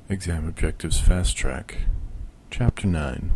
Exam Objectives Fast Track, Chapter 9.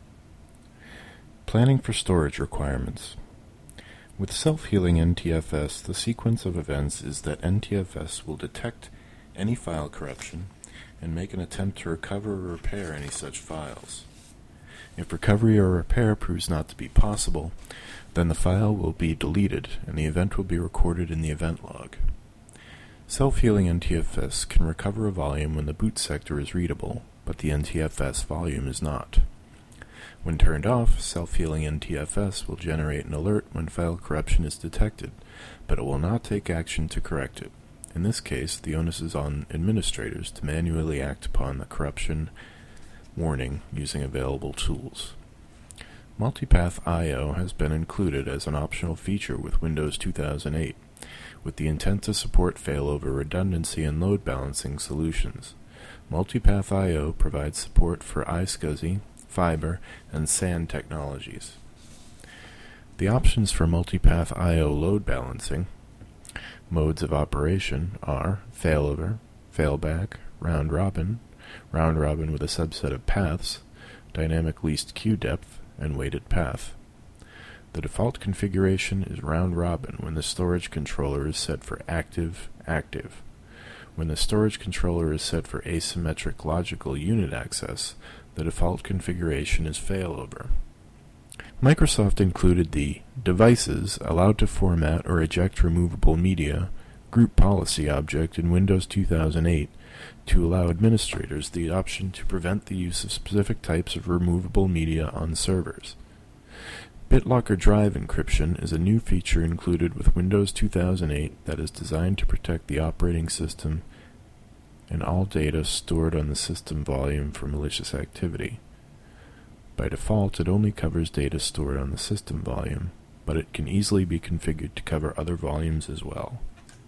Planning for Storage Requirements. With self-healing NTFS, the sequence of events is that NTFS will detect any file corruption and make an attempt to recover or repair any such files. If recovery or repair proves not to be possible, then the file will be deleted and the event will be recorded in the event log. Self-healing NTFS can recover a volume when the boot sector is readable, but the NTFS volume is not. When turned off, self-healing NTFS will generate an alert when file corruption is detected, but it will not take action to correct it. In this case, the onus is on administrators to manually act upon the corruption warning using available tools. Multipath I/O has been included as an optional feature with Windows 2008. With the intent to support failover redundancy and load balancing solutions. Multipath I/O provides support for iSCSI, Fiber, and SAN technologies. The options for Multipath I/O load balancing modes of operation are failover, failback, round robin with a subset of paths, dynamic least queue depth, and weighted path. The default configuration is round-robin when the storage controller is set for active. When the storage controller is set for asymmetric logical unit access, the default configuration is failover. Microsoft included the Devices Allowed to Format or Eject Removable Media group policy object in Windows 2008 to allow administrators the option to prevent the use of specific types of removable media on servers. BitLocker Drive encryption is a new feature included with Windows 2008 that is designed to protect the operating system and all data stored on the system volume from malicious activity. By default, it only covers data stored on the system volume, but it can easily be configured to cover other volumes as well.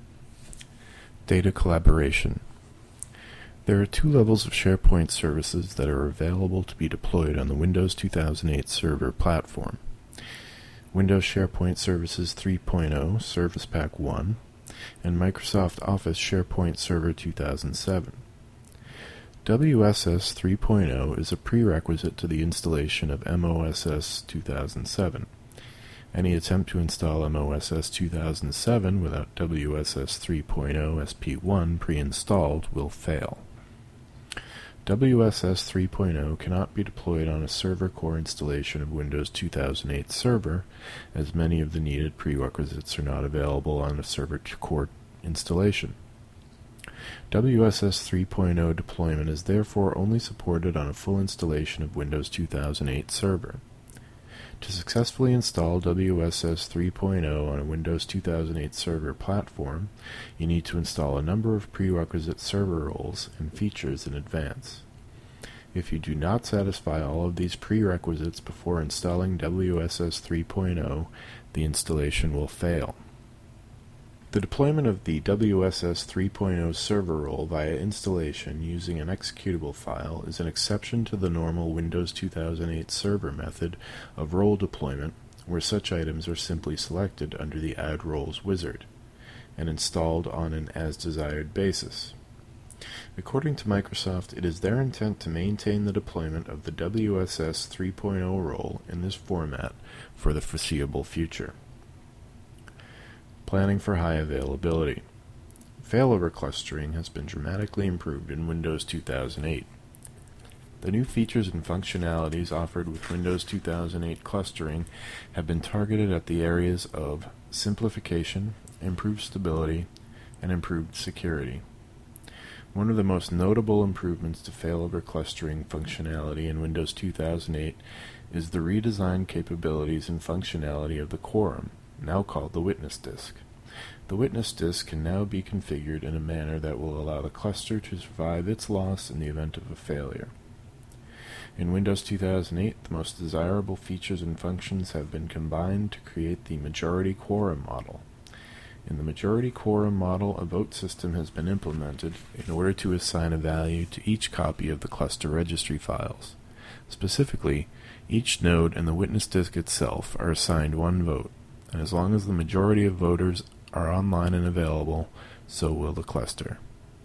Data collaboration. There are two levels of SharePoint services that are available to be deployed on the Windows 2008 server platform. Windows SharePoint Services 3.0 Service Pack 1, and Microsoft Office SharePoint Server 2007. WSS 3.0 is a prerequisite to the installation of MOSS 2007. Any attempt to install MOSS 2007 without WSS 3.0 SP1 pre-installed will fail. WSS 3.0 cannot be deployed on a server core installation of Windows 2008 Server, as many of the needed prerequisites are not available on a server core installation. WSS 3.0 deployment is therefore only supported on a full installation of Windows 2008 Server. To successfully install WSS 3.0 on a Windows 2008 Server platform, you need to install a number of prerequisite server roles and features in advance. If you do not satisfy all of these prerequisites before installing WSS 3.0, the installation will fail. The deployment of the WSS 3.0 server role via installation using an executable file is an exception to the normal Windows 2008 server method of role deployment, where such items are simply selected under the Add Roles wizard and installed on an as-desired basis. According to Microsoft, it is their intent to maintain the deployment of the WSS 3.0 role in this format for the foreseeable future. Planning for high availability. Failover clustering has been dramatically improved in Windows 2008. The new features and functionalities offered with Windows 2008 clustering have been targeted at the areas of simplification, improved stability, and improved security. One of the most notable improvements to failover clustering functionality in Windows 2008 is the redesigned capabilities and functionality of the quorum, now called the witness disk. The witness disk can now be configured in a manner that will allow the cluster to survive its loss in the event of a failure. In Windows 2008, the most desirable features and functions have been combined to create the majority quorum model. In the majority quorum model, a vote system has been implemented in order to assign a value to each copy of the cluster registry files. Specifically, each node and the witness disk itself are assigned one vote, and as long as the majority of voters are online and available, so will the cluster.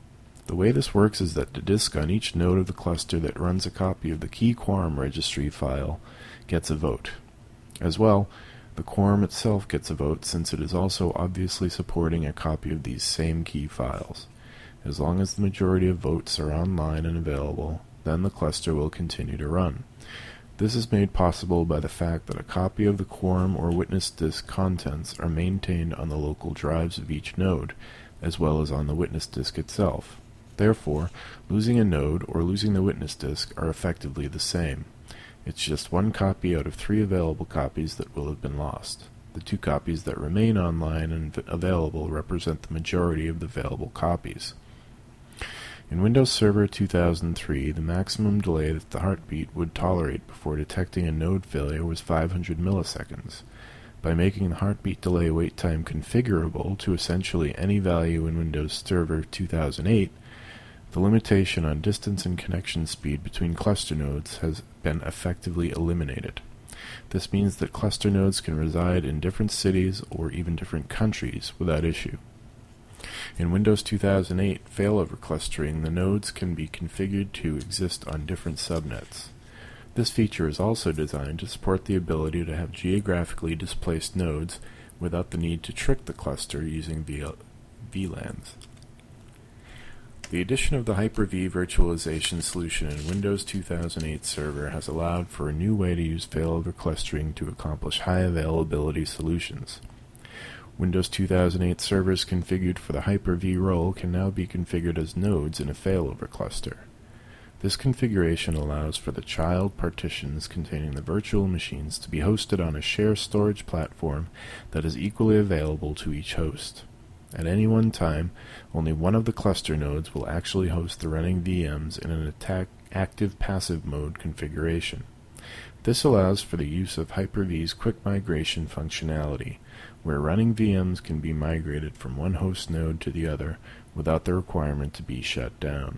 The way this works is that the disk on each node of the cluster that runs a copy of the key quorum registry file gets a vote. As well, the quorum itself gets a vote since it is also obviously supporting a copy of these same key files. As long as the majority of votes are online and available, then the cluster will continue to run. This is made possible by the fact that a copy of the quorum or witness disk contents are maintained on the local drives of each node, as well as on the witness disk itself. Therefore, losing a node or losing the witness disk are effectively the same. It's just one copy out of 3 available copies that will have been lost. The 2 copies that remain online and available represent the majority of the available copies. In Windows Server 2003, the maximum delay that the heartbeat would tolerate before detecting a node failure was 500 milliseconds. By making the heartbeat delay wait time configurable to essentially any value in Windows Server 2008, the limitation on distance and connection speed between cluster nodes has been effectively eliminated. This means that cluster nodes can reside in different cities or even different countries without issue. In Windows 2008 failover clustering, the nodes can be configured to exist on different subnets. This feature is also designed to support the ability to have geographically displaced nodes without the need to trick the cluster using VLANs. The addition of the Hyper-V virtualization solution in Windows 2008 Server has allowed for a new way to use failover clustering to accomplish high availability solutions. Windows 2008 servers configured for the Hyper-V role can now be configured as nodes in a failover cluster. This configuration allows for the child partitions containing the virtual machines to be hosted on a shared storage platform that is equally available to each host. At any one time, only one of the cluster nodes will actually host the running VMs in an active-passive mode configuration. This allows for the use of Hyper-V's quick migration functionality, where running VMs can be migrated from one host node to the other without the requirement to be shut down.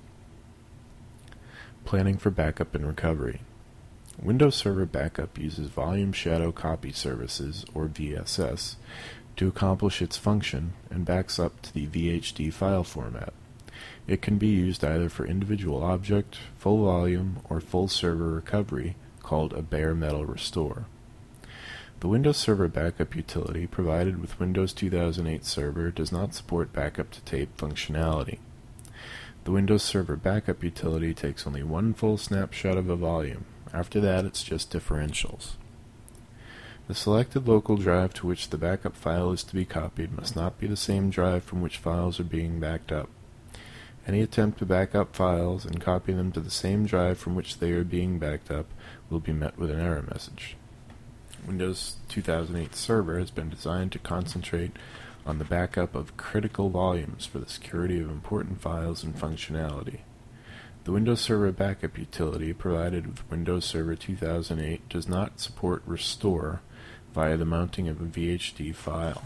Planning for backup and recovery. Windows Server Backup uses Volume Shadow Copy Services, or VSS, to accomplish its function and backs up to the VHD file format. It can be used either for individual object, full volume, or full server recovery, called a bare metal restore. The Windows Server Backup utility provided with Windows 2008 Server does not support backup to tape functionality. The Windows Server Backup utility takes only one full snapshot of a volume. After that, it's just differentials. The selected local drive to which the backup file is to be copied must not be the same drive from which files are being backed up. Any attempt to back up files and copy them to the same drive from which they are being backed up will be met with an error message. Windows 2008 Server has been designed to concentrate on the backup of critical volumes for the security of important files and functionality. The Windows Server Backup utility provided with Windows Server 2008 does not support restore via the mounting of a VHD file.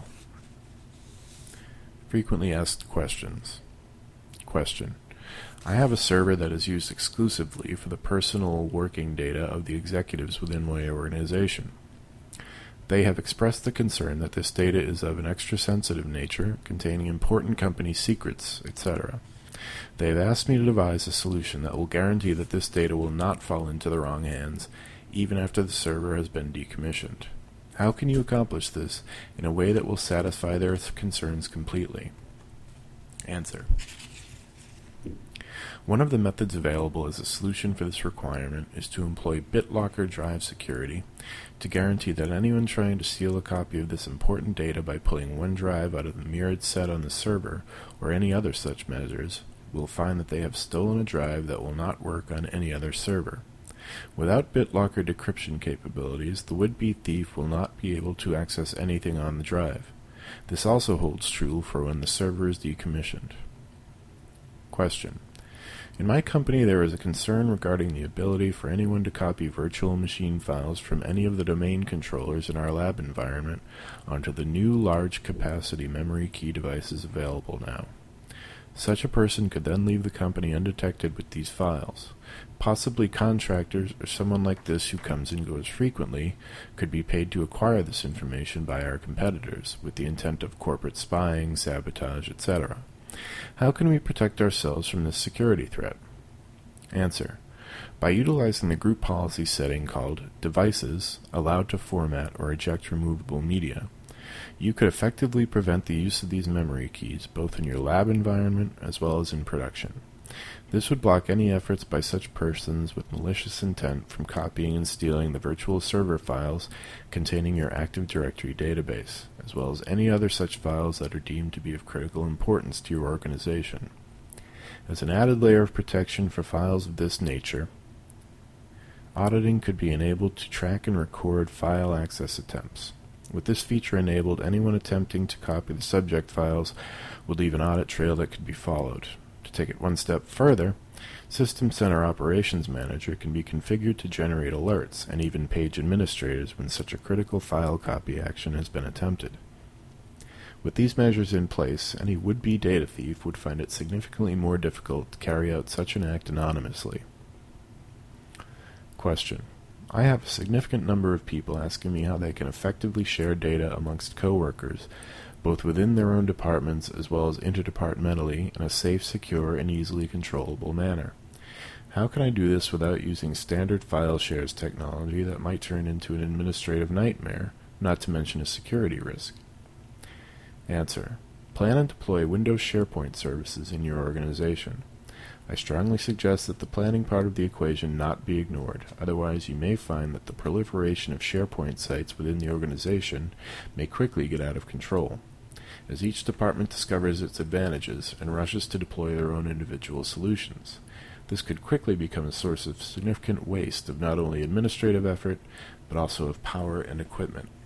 Frequently asked questions. Question: I have a server that is used exclusively for the personal working data of the executives within my organization. They have expressed the concern that this data is of an extra-sensitive nature, containing important company secrets, etc. They have asked me to devise a solution that will guarantee that this data will not fall into the wrong hands, even after the server has been decommissioned. How can you accomplish this in a way that will satisfy their concerns completely? Answer: one of the methods available as a solution for this requirement is to employ BitLocker drive security to guarantee that anyone trying to steal a copy of this important data by pulling one drive out of the mirrored set on the server or any other such measures will find that they have stolen a drive that will not work on any other server. Without BitLocker decryption capabilities, the would-be thief will not be able to access anything on the drive. This also holds true for when the server is decommissioned. Question: in my company, there is a concern regarding the ability for anyone to copy virtual machine files from any of the domain controllers in our lab environment onto the new large-capacity memory key devices available now. Such a person could then leave the company undetected with these files. Possibly contractors or someone like this who comes and goes frequently could be paid to acquire this information by our competitors with the intent of corporate spying, sabotage, etc. How can we protect ourselves from this security threat? Answer: by utilizing the group policy setting called Devices Allowed to Format or Eject Removable Media, you could effectively prevent the use of these memory keys both in your lab environment as well as in production. This would block any efforts by such persons with malicious intent from copying and stealing the virtual server files containing your Active Directory database, as well as any other such files that are deemed to be of critical importance to your organization. As an added layer of protection for files of this nature, auditing could be enabled to track and record file access attempts. With this feature enabled, anyone attempting to copy the subject files would leave an audit trail that could be followed. To take it one step further, System Center Operations Manager can be configured to generate alerts and even page administrators when such a critical file copy action has been attempted. With these measures in place, any would-be data thief would find it significantly more difficult to carry out such an act anonymously. Question: I have a significant number of people asking me how they can effectively share data amongst coworkers, both within their own departments as well as interdepartmentally in a safe, secure, and easily controllable manner. How can I do this without using standard file shares technology that might turn into an administrative nightmare, not to mention a security risk? Answer: plan and deploy Windows SharePoint services in your organization. I strongly suggest that the planning part of the equation not be ignored, otherwise you may find that the proliferation of SharePoint sites within the organization may quickly get out of control, as each department discovers its advantages and rushes to deploy their own individual solutions. This could quickly become a source of significant waste of not only administrative effort, but also of power and equipment.